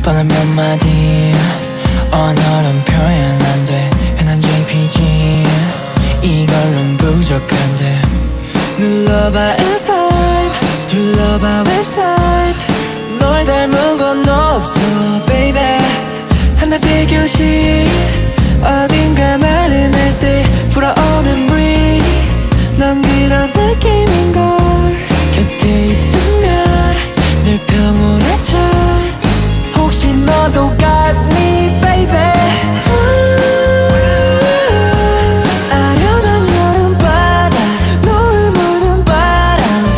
뻔한 몇 마디 언어론 표현 안 돼 흔한 JPG 이걸론 부족한데 눌러봐 F5 둘러봐 웹사이트 널 닮은 건 없어 baby 한낮의 교실 어딘가 나른할 때 불어오는 breeze 넌 그런 느낌인걸 곁에 있으면 늘 평온해져 혹시 너도 같니 baby 아련한 여름바다 노을 물든 바람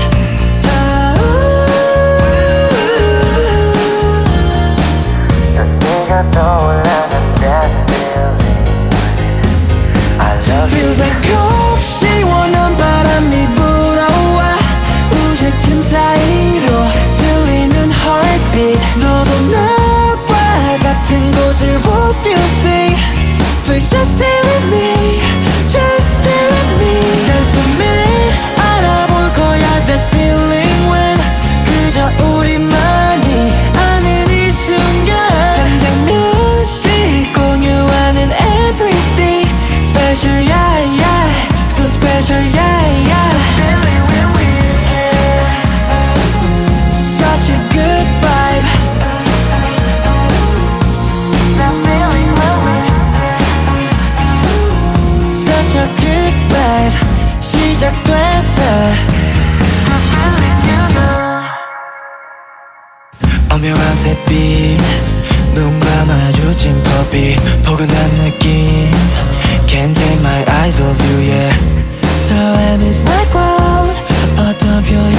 네가 떠올라는 that feeling I love Feels like cold 시원한 바람이 불어와 우주 틈 사이로 들리는 heartbeat 너도 나와 같은 곳을 Hope you see Please just stay with me Just stay with me 단숨에 알아볼 거야 that feeling when 그저 우리만이 아는 이 순간 한 장면씩 공유하는 everything Special yeah yeah So special yeah yeah Feeling when we're here Such a good vibe That feeling when we're Such a good vibe 시작됐어 That feeling you know 오묘한 샛빛 눈과 마주친 퍼비 포근한 느낌 Can't take my eyes off you, yeah So I miss my crowd 어떤 표현